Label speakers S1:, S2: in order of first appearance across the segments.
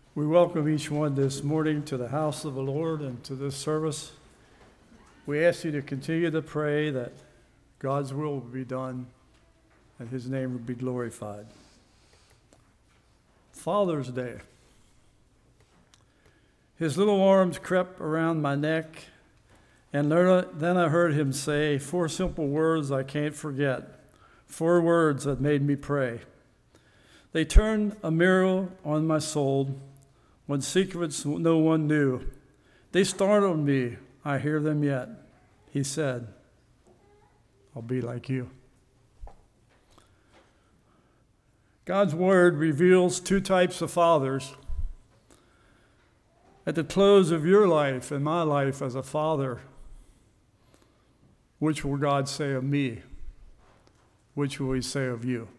S1: We welcome each one this morning to the house of the Lord and to this service. We ask you to continue to pray that God's will will be done and his name will be glorified. Father's Day. His little arms crept around my neck, and then I heard him say 4 simple words I can't forget, 4 words that made me pray. They turned a mirror on my soul when secrets no one knew. They startled me, I hear them yet. He said, I'll be like you. God's word reveals 2 types of fathers. At the close of your life and my life as a father, which will God say of me? Which will he say of you?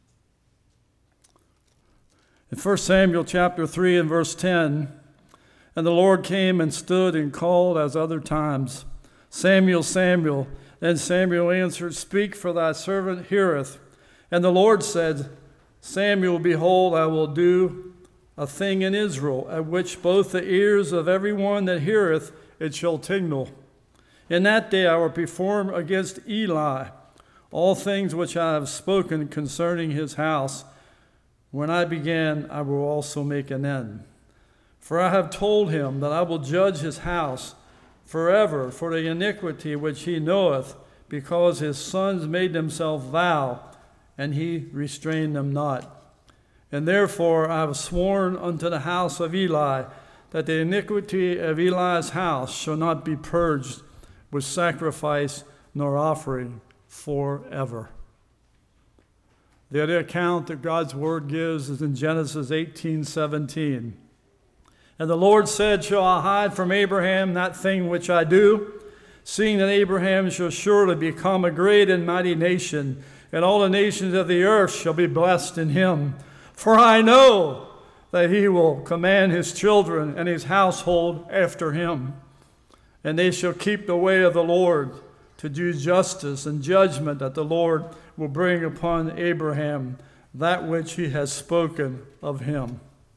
S1: In 1 Samuel chapter 3 and verse 10, and the Lord came and stood and called as other times, Samuel, Samuel. Then Samuel answered, Speak, for thy servant heareth. And the Lord said, Samuel, behold, I will do a thing in Israel, at which both the ears of every one that heareth it shall tingle. In that day I will perform against Eli all things which I have spoken concerning his house. When I began, I will also make an end. For I have told him that I will judge his house forever for the iniquity which he knoweth, because his sons made themselves vow, and he restrained them not. And therefore I have sworn unto the house of Eli that the iniquity of Eli's house shall not be purged with sacrifice nor offering forever. The other account that God's word gives is in Genesis 18:17. And the Lord said, Shall I hide from Abraham that thing which I do? Seeing that Abraham shall surely become a great and mighty nation, and all the nations of the earth shall be blessed in him. For I know that he will command his children and his household after him. And they shall keep the way of the Lord, to do justice and judgment, that the Lord will bring upon Abraham that which he has spoken of him.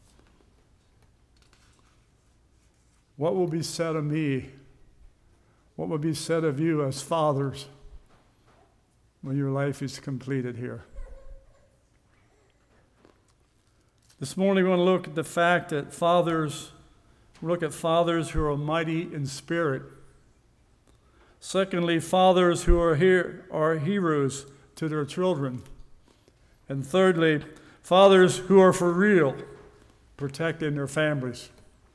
S1: What will be said of me? What will be said of you as fathers when your life is completed here? This morning we want to look at the fact that fathers who are mighty in spirit. Secondly, fathers who are heroes to their children. And thirdly, fathers who are for real, protecting their families.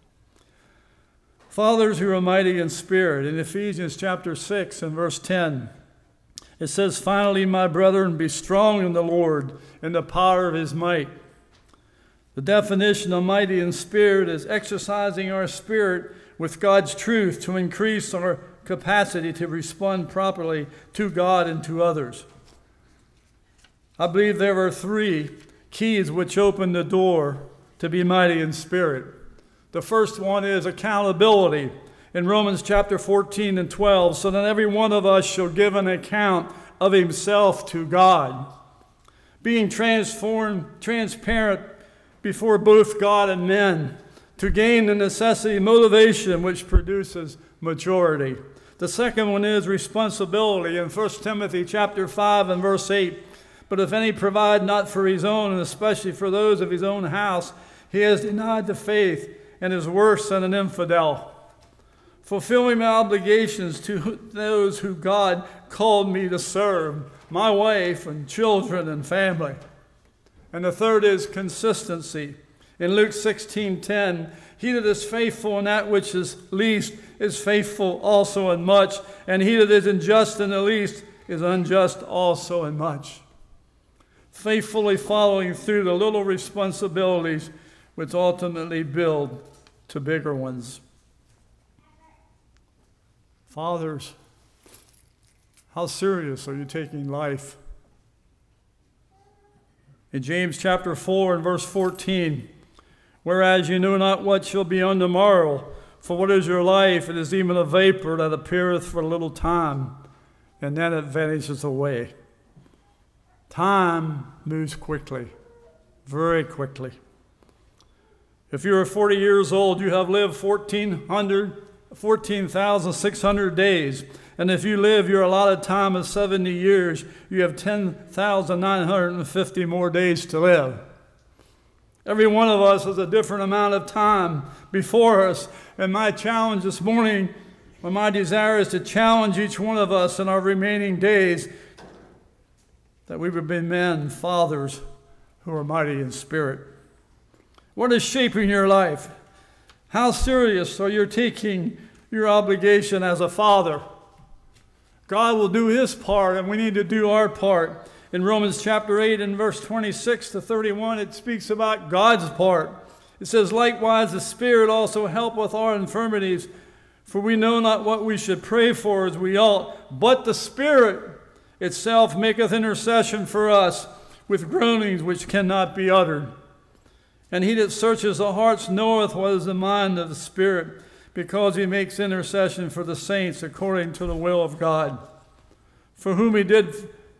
S1: Fathers who are mighty in spirit. In Ephesians chapter 6 and verse 10, it says, Finally, my brethren, be strong in the Lord and the power of his might. The definition of mighty in spirit is exercising our spirit with God's truth to increase our capacity to respond properly to God and to others. I believe there are 3 keys which open the door to be mighty in spirit. The first one is accountability in Romans chapter 14 and 12, so that every one of us shall give an account of himself to God. Being transparent before both God and men to gain the necessity motivation which produces maturity. The second one is responsibility in 1 Timothy chapter 5 and verse 8. But if any provide not for his own, and especially for those of his own house, he has denied the faith and is worse than an infidel. Fulfilling my obligations to those who God called me to serve, my wife and children and family. And the third is consistency. In Luke 16:10, he that is faithful in that which is least is faithful also in much, and he that is unjust in the least is unjust also in much. Faithfully following through the little responsibilities which ultimately build to bigger ones. Fathers, how serious are you taking life? In James chapter 4 and verse 14, whereas you know not what shall be on the morrow, for what is your life? It is even a vapor that appeareth for a little time, and then it vanishes away. Time moves quickly, very quickly. If you are 40 years old, you have lived 14,600 days. And if you live your allotted time of 70 years, you have 10,950 more days to live. Every one of us has a different amount of time before us. And my challenge this morning, or my desire, is to challenge each one of us in our remaining days that we would be men, fathers, who are mighty in spirit. What is shaping your life? How serious are you taking your obligation as a father? God will do his part, and we need to do our part. In Romans chapter 8 and verse 26 to 31, it speaks about God's part. It says, likewise, the Spirit also helpeth our infirmities, for we know not what we should pray for as we ought, but the Spirit itself maketh intercession for us with groanings which cannot be uttered. And he that searches the hearts knoweth what is the mind of the Spirit, because he makes intercession for the saints according to the will of God. For whom he did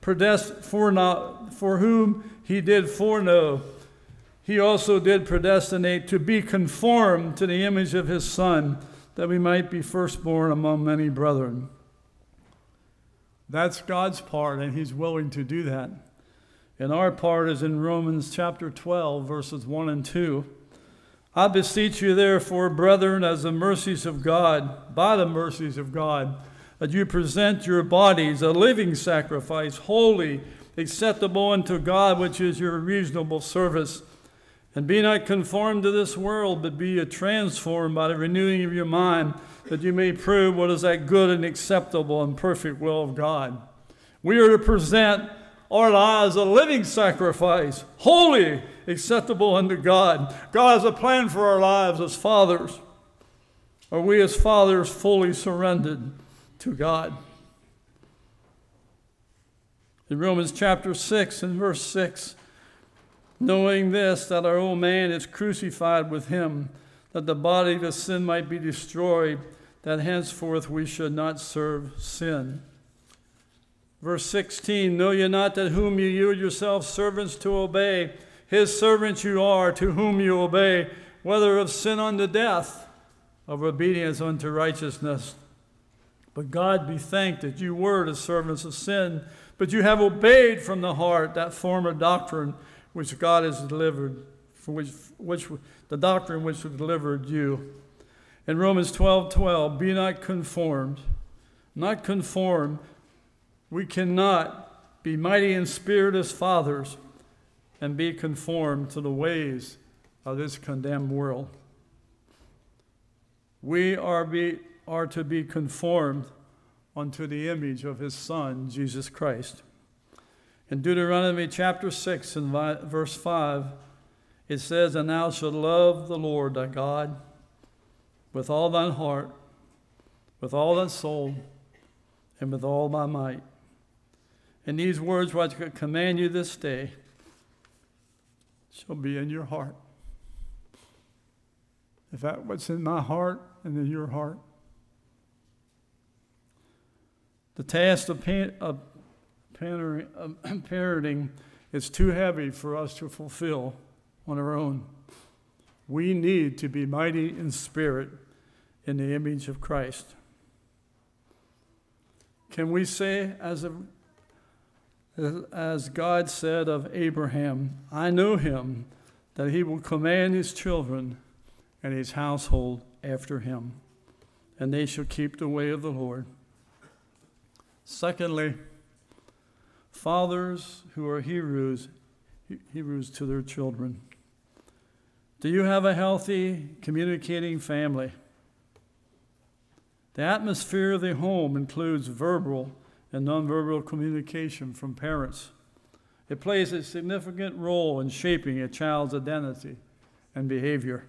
S1: foreknow, he also did predestinate to be conformed to the image of his Son, that we might be firstborn among many brethren. That's God's part, and he's willing to do that. And our part is in Romans chapter 12, verses 1 and 2. I beseech you therefore, brethren, as the mercies of God, by the mercies of God, that you present your bodies a living sacrifice, holy, acceptable unto God, which is your reasonable service. And be not conformed to this world, but be transformed by the renewing of your mind, that you may prove what is that good and acceptable and perfect will of God. We are to present our lives a living sacrifice, holy, acceptable unto God. God has a plan for our lives as fathers. Are we as fathers fully surrendered to God? In Romans chapter 6 and verse 6, knowing this, that our old man is crucified with him, that the body of sin might be destroyed, that henceforth we should not serve sin. Verse 16, know ye not that whom you yield yourselves servants to obey, his servants you are, to whom you obey, whether of sin unto death, of obedience unto righteousness. But God be thanked that you were the servants of sin, but you have obeyed from the heart that form of doctrine which God has delivered, for which the doctrine which was delivered you. In Romans 12:12, be not conformed. Not conformed. We cannot be mighty in spirit as fathers and be conformed to the ways of this condemned world. We are to be conformed unto the image of his Son, Jesus Christ. In Deuteronomy chapter 6 and verse 5, it says, and thou shalt love the Lord thy God with all thine heart, with all thy soul, and with all thy might. And these words which I command you this day shall be in your heart. If that what's in my heart and in your heart. The task of parenting is too heavy for us to fulfill on our own. We need to be mighty in spirit in the image of Christ. Can we say, as God said of Abraham, I know him, that he will command his children and his household after him, and they shall keep the way of the Lord. Secondly, fathers who are Hebrews to their children. Do you have a healthy, communicating family? The atmosphere of the home includes verbal and nonverbal communication from parents. It plays a significant role in shaping a child's identity and behavior.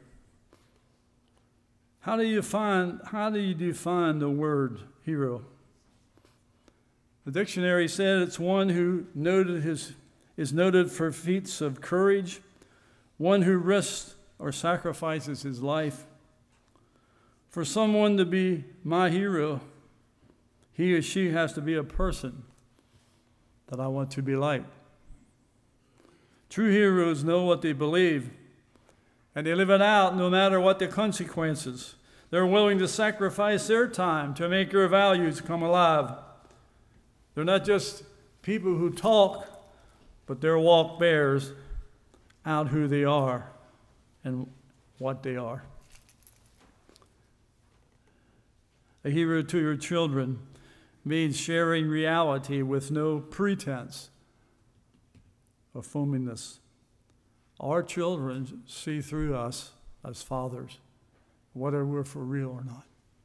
S1: How do you define the word hero? The dictionary said it's one who is noted for feats of courage, one who risks or sacrifices his life. For someone to be my hero, he or she has to be a person that I want to be like. True heroes know what they believe, And they live it out no matter what the consequences. They're willing to sacrifice their time to make their values come alive. They're not just people who talk, but their walk bears out who they are and what they are. A hero to your children means sharing reality with no pretense of phoniness. Our children see through us as fathers, whether we're for real or not.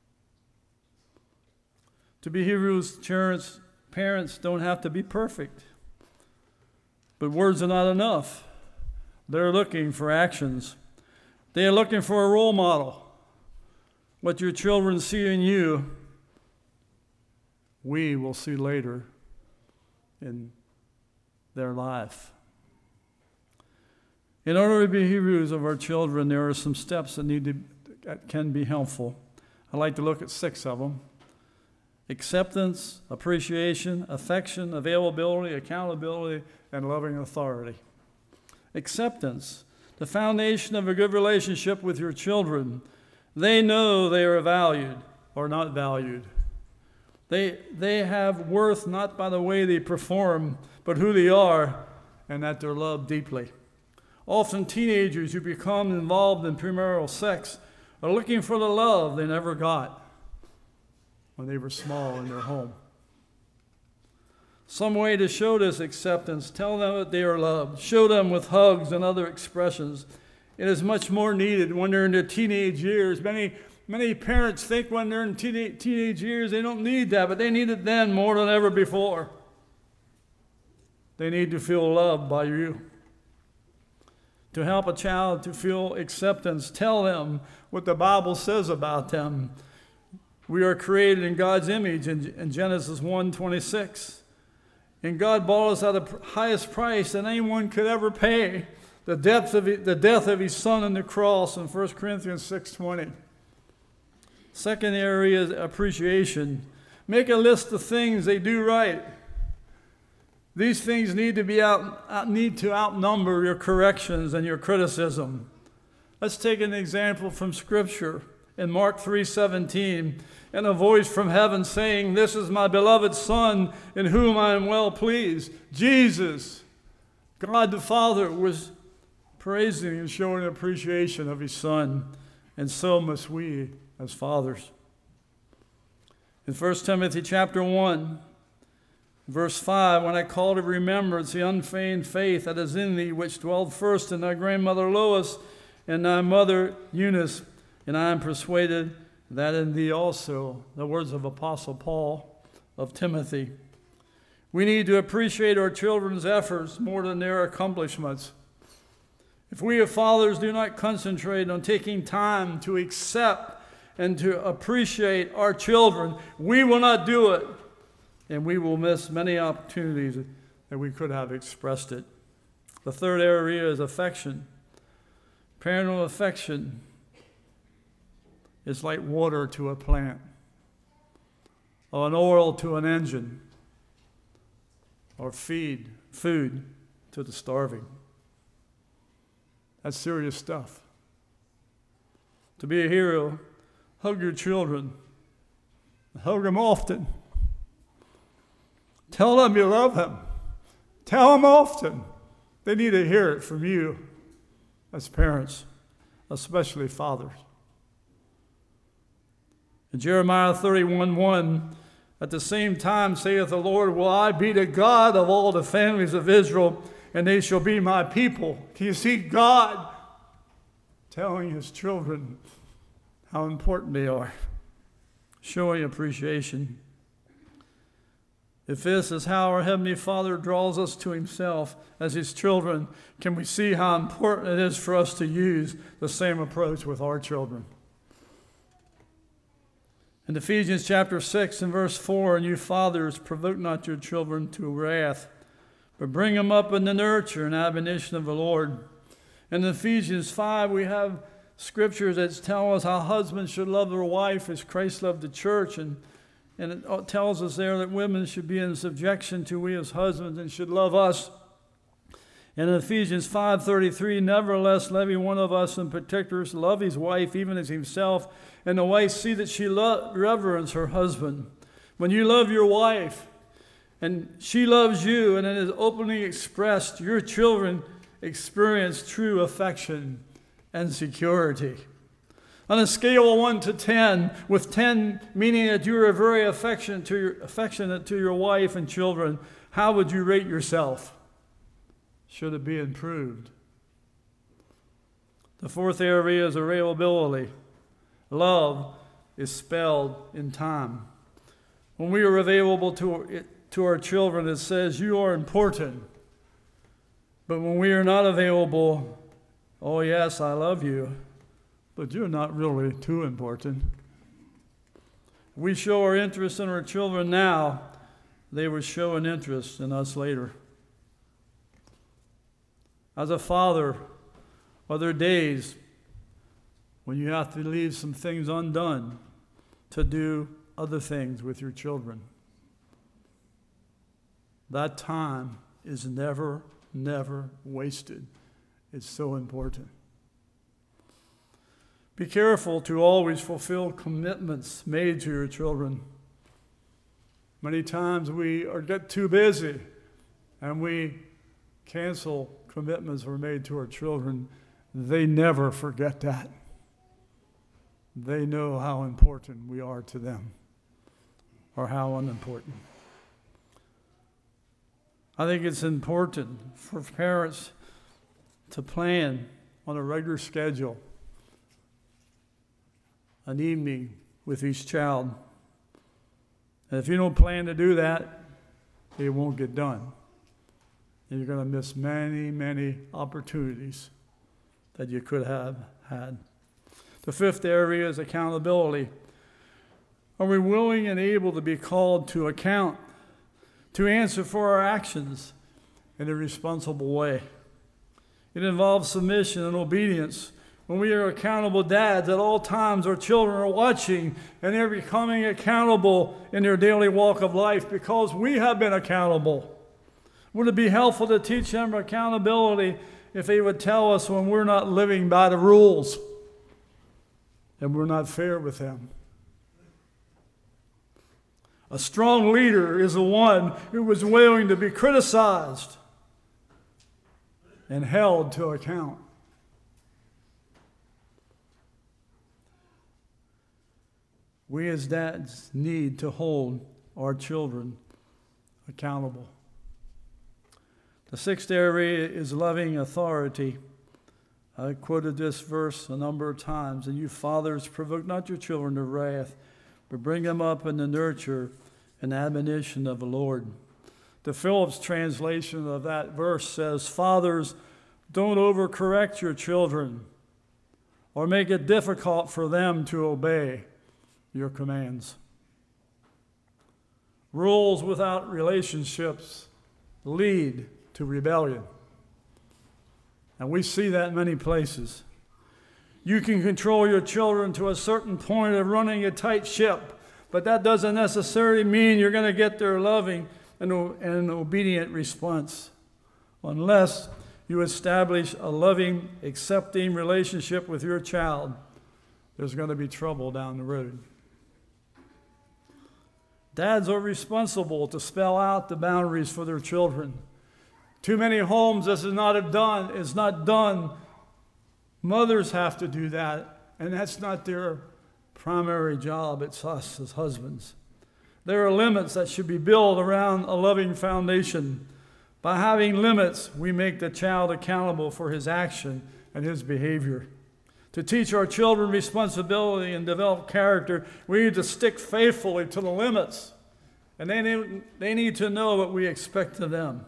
S1: To be heroes, parents don't have to be perfect. But words are not enough. They're looking for actions. They are looking for a role model. What your children see in you, we will see later in their life. In order to be heroes of our children, there are some steps that can be helpful. I'd like to look at 6 of them. Acceptance, appreciation, affection, availability, accountability, and loving authority. Acceptance, the foundation of a good relationship with your children. They know they are valued or not valued. They have worth not by the way they perform, but who they are, and that they're loved deeply. Often teenagers who become involved in premarital sex are looking for the love they never got when they were small in their home. Some way to show this acceptance, tell them that they are loved. Show them with hugs and other expressions. It is much more needed when they're in their teenage years. Many parents think when they're in teenage years they don't need that, but they need it then more than ever before. They need to feel loved by you. To help a child to feel acceptance, tell them what the Bible says about them. We are created in God's image in Genesis 1:26. And God bought us at the highest price that anyone could ever pay, the death of his Son on the cross in 1 Corinthians 6:20. Second area is appreciation. Make a list of things they do right. These things need to outnumber your corrections and your criticism. Let's take an example from Scripture. In Mark 3:17, and a voice from heaven saying, "This is my beloved Son, in whom I am well pleased." Jesus, God the Father, was praising and showing appreciation of his Son, and so must we as fathers. In 1 Timothy chapter 1, verse 5, when I call to remembrance the unfeigned faith that is in thee, which dwelled first in thy grandmother Lois and thy mother Eunice, and I am persuaded that in thee also, the words of Apostle Paul of Timothy. We need to appreciate our children's efforts more than their accomplishments. If we as fathers do not concentrate on taking time to accept and to appreciate our children, we will not do it, and we will miss many opportunities that we could have expressed it. The third area is affection. Parental affection is like water to a plant, or an oil to an engine, or food to the starving. That's serious stuff. To be a hero, hug your children. Hug them often. Tell them you love them. Tell them often. They need to hear it from you as parents, especially fathers. In Jeremiah 31:1, at the same time saith the Lord, will I be the God of all the families of Israel, and they shall be my people. Can you see God telling his children how important they are? Showing appreciation. If this is how our Heavenly Father draws us to himself as his children, can we see how important it is for us to use the same approach with our children? In Ephesians chapter 6 and verse 4, and you fathers, provoke not your children to wrath, but bring them up in the nurture and admonition of the Lord. In Ephesians 5, we have scriptures that tell us how husbands should love their wife as Christ loved the church, and it tells us there that women should be in subjection to we as husbands and should love us. And in Ephesians 5:33, nevertheless, let every one of us in particular love his wife even as himself, and the wife see that she reverence her husband. When you love your wife and she loves you and it is openly expressed, your children experience true affection and security. On a scale of 1 to 10, with 10 meaning that you are very affectionate to your wife and children, how would you rate yourself? Should it be improved? The fourth area is availability. Love is spelled in time. When we are available to our children, it says, you are important. But when we are not available, oh yes, I love you, but you're not really too important. We show our interest in our children now, they will show an interest in us later. As a father, are there days when you have to leave some things undone to do other things with your children? That time is never wasted. It's so important. Be careful to always fulfill commitments made to your children. Many times we get too busy and we cancel commitments were made to our children. They never forget that. They know how important we are to them or how unimportant. I think it's important for parents to plan on a regular schedule an evening with each child. And if you don't plan to do that, it won't get done. And you're going to miss many opportunities that you could have had. The fifth area is accountability. Are we willing and able to be called to account, to answer for our actions in a responsible way? It involves submission and obedience. When we are accountable dads, at all times our children are watching and they're becoming accountable in their daily walk of life because we have been accountable. Would it be helpful to teach them accountability if they would tell us when we're not living by the rules and we're not fair with them? A strong leader is the one who is willing to be criticized and held to account. We as dads need to hold our children accountable. The sixth area is loving authority. I quoted this verse a number of times. And you fathers, provoke not your children to wrath, but bring them up in the nurture and admonition of the Lord. The Phillips translation of that verse says, fathers, don't overcorrect your children or make it difficult for them to obey your commands. Rules without relationships lead to rebellion. And we see that in many places. You can control your children to a certain point of running a tight ship, but that doesn't necessarily mean you're going to get their loving and obedient response unless you establish a loving, accepting relationship with your child. There's going to be trouble down the road. Dads are responsible to spell out the boundaries for their children. Too many homes, this is not done. Mothers have to do that, and that's not their primary job. It's us as husbands. There are limits that should be built around a loving foundation. By having limits, we make the child accountable for his action and his behavior. To teach our children responsibility and develop character, we need to stick faithfully to the limits. And they need to know what we expect of them.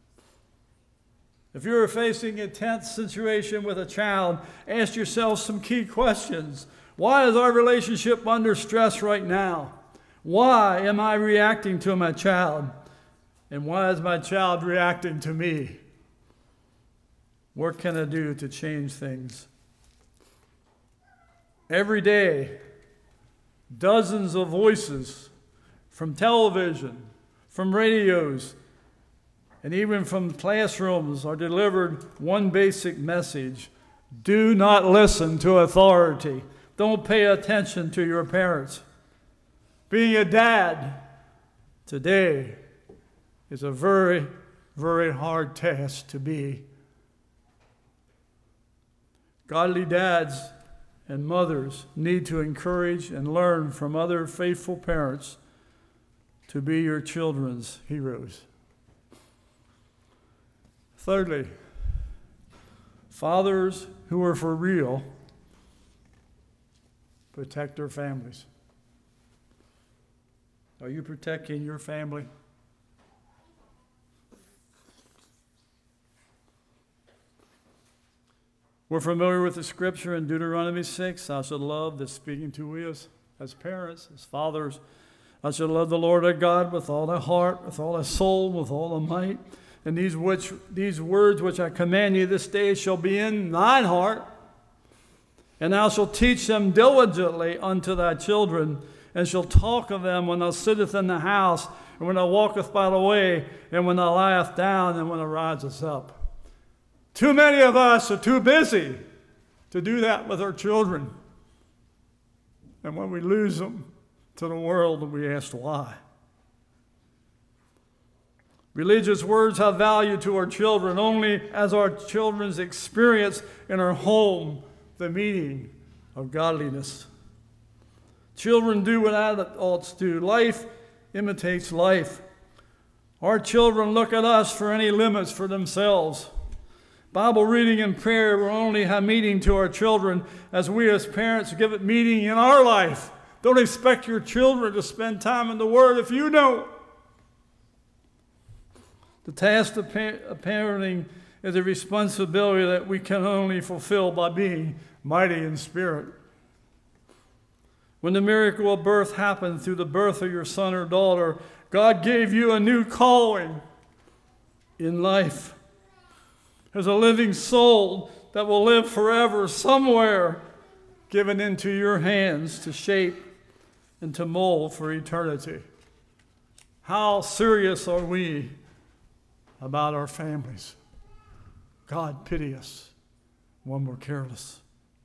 S1: If you're facing a tense situation with a child, ask yourself some key questions. Why is our relationship under stress right now? Why am I reacting to my child? And why is my child reacting to me? What can I do to change things? Every day, dozens of voices from television, from radios, and even from classrooms are delivered one basic message: do not listen to authority. Don't pay attention to your parents. Being a dad today is a very, very hard task to be. Godly dads and mothers need to encourage and learn from other faithful parents to be your children's heroes. Thirdly, fathers who are for real protect their families. Are you protecting your family? We're familiar with the scripture in Deuteronomy 6. Thou shalt love, this speaking to us as parents, as fathers. Thou shalt love the Lord thy God with all thy heart, with all thy soul, with all thy might. And these words which I command you this day shall be in thine heart. And thou shalt teach them diligently unto thy children, and shalt talk of them when thou sittest in the house, and when thou walkest by the way, and when thou liest down, and when thou risest up. Too many of us are too busy to do that with our children. And when we lose them to the world, we ask why. Religious words have value to our children only as our children's experience in our home the meaning of godliness. Children do what adults do. Life imitates life. Our children look at us for any limits for themselves. Bible reading and prayer will only have meaning to our children as we as parents give it meaning in our life. Don't expect your children to spend time in the Word if you don't. The task of parenting is a responsibility that we can only fulfill by being mighty in spirit. When the miracle of birth happened through the birth of your son or daughter, God gave you a new calling in life. There's a living soul that will live forever somewhere, given into your hands to shape and to mold for eternity. How serious are we about our families? God pity us when we're careless.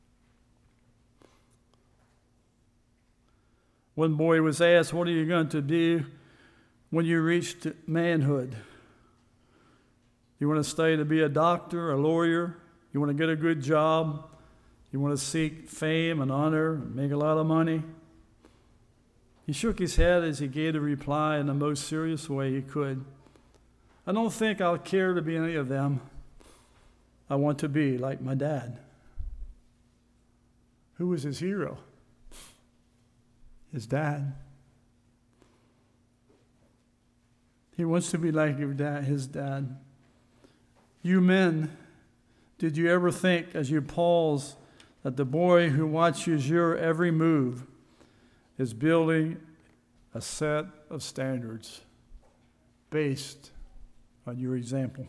S1: One boy was asked, what are you going to do when you reach manhood? You want to study to be a doctor, a lawyer? You want to get a good job? You want to seek fame and honor and make a lot of money? He shook his head as he gave the reply in the most serious way he could. I don't think I'll care to be any of them. I want to be like my dad. Who was his hero? His dad. He wants to be like his dad. You men, did you ever think as you pause that the boy who watches your every move is building a set of standards based on your example?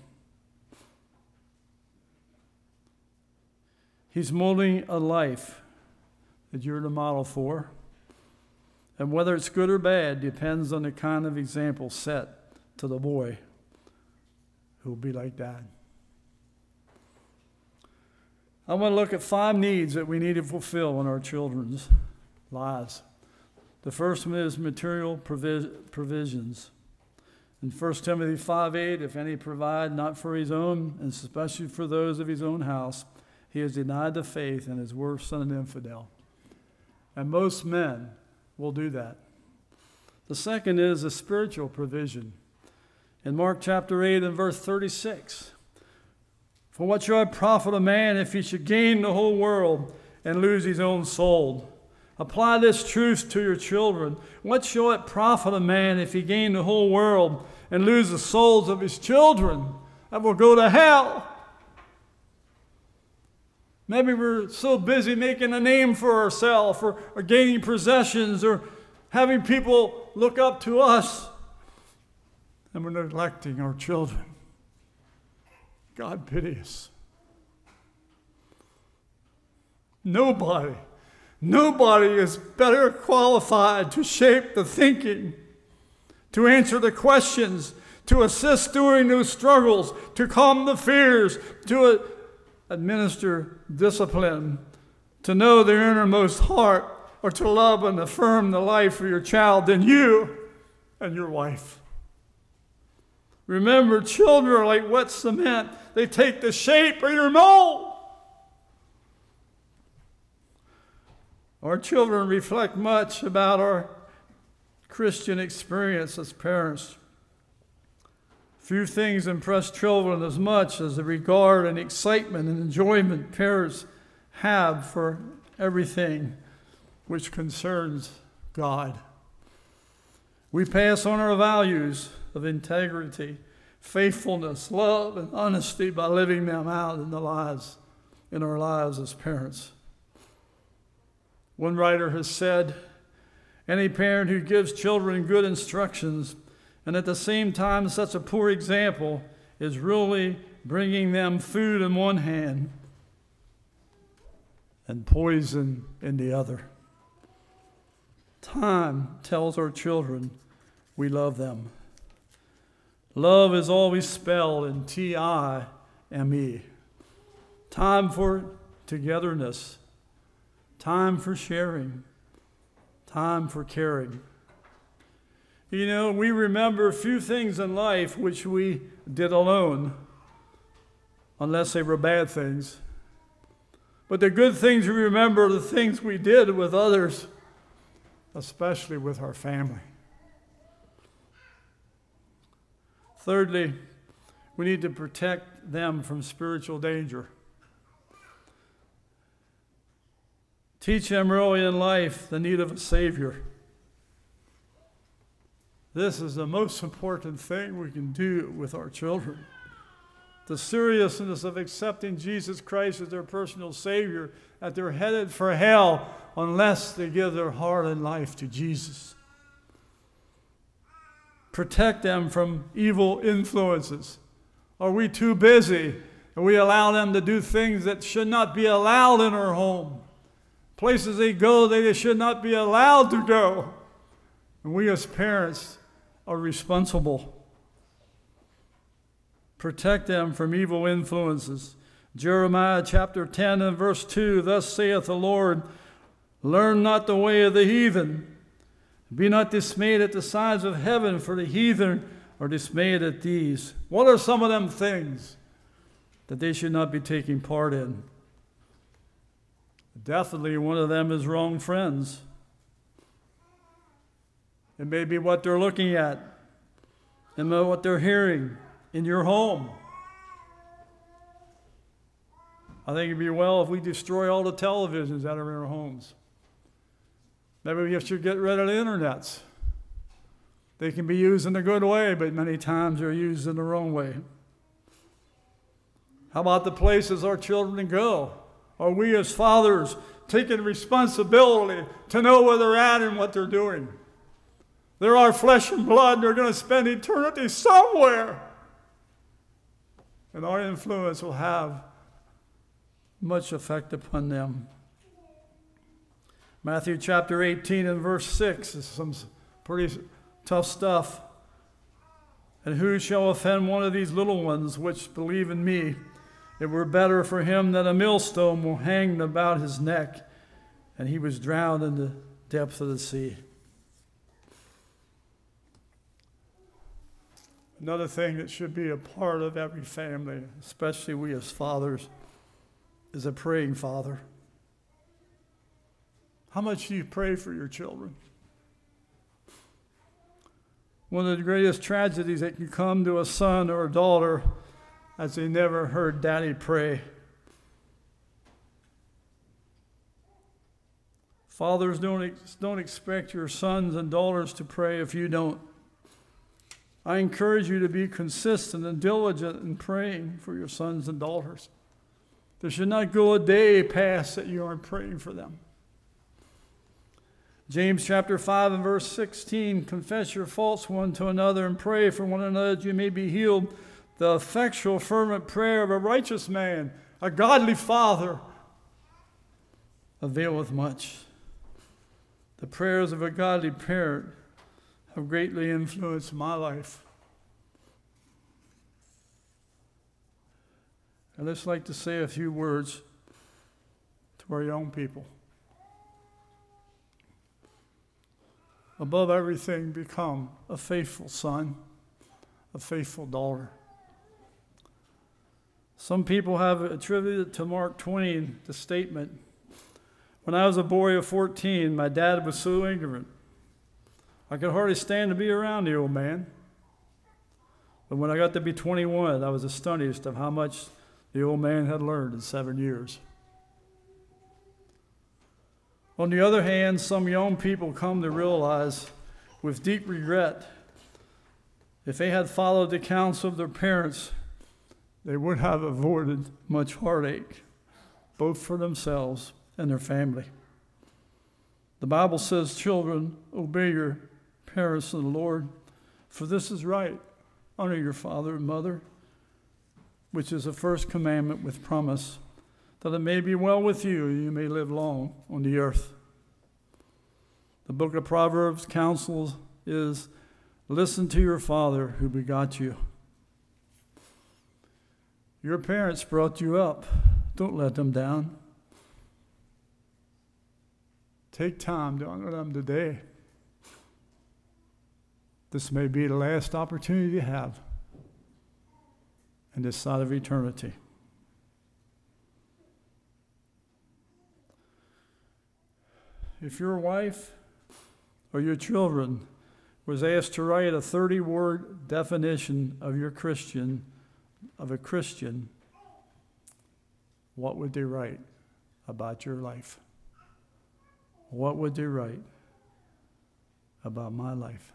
S1: He's molding a life that you're the model for. And whether it's good or bad depends on the kind of example set to the boy who will be like Dad. I want to look at 5 needs that we need to fulfill in our children's lives. The first one is material provisions. In 1 Timothy 5:8, if any provide not for his own, and especially for those of his own house, he has denied the faith and is worse than an infidel. And most men will do that. The second is a spiritual provision. In Mark chapter 8 and verse 36, for what shall it profit a man if he should gain the whole world and lose his own soul? Apply this truth to your children. What shall it profit a man if he gain the whole world and lose the souls of his children? That will go to hell. Maybe we're so busy making a name for ourselves or gaining possessions or having people look up to us, and we're neglecting our children. God pity us. Nobody is better qualified to shape the thinking, to answer the questions, to assist during those struggles, to calm the fears, to administer discipline, to know their innermost heart, or to love and affirm the life of your child than you and your wife. Remember, children are like wet cement. They take the shape of your mold. Our children reflect much about our Christian experience as parents. Few things impress children as much as the regard and excitement and enjoyment parents have for everything which concerns God. We pass on our values of integrity, faithfulness, love, and honesty by living them out in our lives as parents. One writer has said, any parent who gives children good instructions and at the same time sets a poor example is really bringing them food in one hand and poison in the other. Time tells our children we love them. Love is always spelled in T-I-M-E. Time for togetherness. Time for sharing. Time for caring. You know, we remember few things in life which we did alone, unless they were bad things. But the good things we remember are the things we did with others, especially with our family. Thirdly, we need to protect them from spiritual danger. Teach them early in life the need of a Savior. This is the most important thing we can do with our children. The seriousness of accepting Jesus Christ as their personal Savior, that they're headed for hell unless they give their heart and life to Jesus. Protect them from evil influences. Are we too busy and we allow them to do things that should not be allowed in our home? Places they go they should not be allowed to go. And we as parents are responsible. Protect them from evil influences. Jeremiah chapter 10 and verse 2, thus saith the Lord, learn not the way of the heathen. Be not dismayed at the signs of heaven, for the heathen are dismayed at these. What are some of them things that they should not be taking part in? Definitely one of them is wrong friends. It may be what they're looking at and what they're hearing in your home. I think it'd be well if we destroy all the televisions that are in our homes. Maybe we should get rid of the internets. They can be used in a good way, but many times they're used in the wrong way. How about the places our children go? Are we as fathers taking responsibility to know where they're at and what they're doing? They're our flesh and blood. They're going to spend eternity somewhere. And our influence will have much effect upon them. Matthew chapter 18 and verse 6 is some pretty tough stuff. And who shall offend one of these little ones which believe in me? It were better for him that a millstone were hanged about his neck, and he was drowned in the depth of the sea. Another thing that should be a part of every family, especially we as fathers, is a praying father. How much do you pray for your children? One of the greatest tragedies that can come to a son or a daughter as they never heard daddy pray. Fathers, don't expect your sons and daughters to pray if you don't. I encourage you to be consistent and diligent in praying for your sons and daughters. There should not go a day past that you aren't praying for them. James chapter 5 and verse 16, confess your faults one to another and pray for one another that you may be healed. The effectual, fervent prayer of a righteous man, a godly father, availeth much. The prayers of a godly parent have greatly influenced my life. I'd just like to say a few words to our young people. Above everything, become a faithful son, a faithful daughter. Some people have attributed to Mark Twain the statement, "When I was a boy of 14, my dad was so ignorant, I could hardly stand to be around the old man. But when I got to be 21, I was astonished of how much the old man had learned in 7 years." On the other hand, some young people come to realize with deep regret, if they had followed the counsel of their parents, they would have avoided much heartache, both for themselves and their family. The Bible says, "Children, obey your parents in the Lord, for this is right. Honor your father and mother, which is the first commandment with promise, that it may be well with you and you may live long on the earth." The book of Proverbs counsels is, "Listen to your father who begot you." Your parents brought you up. Don't let them down. Take time to honor them today. This may be the last opportunity you have in this side of eternity. If your wife or your children was asked to write a 30-word definition of a Christian, what would they write about your life? What would they write about my life?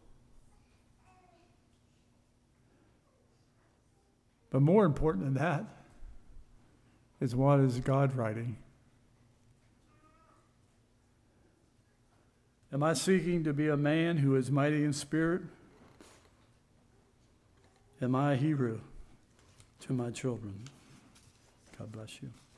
S1: But more important than that is, what is God writing? Am I seeking to be a man who is mighty in spirit? Am I a hero to my children? God bless you.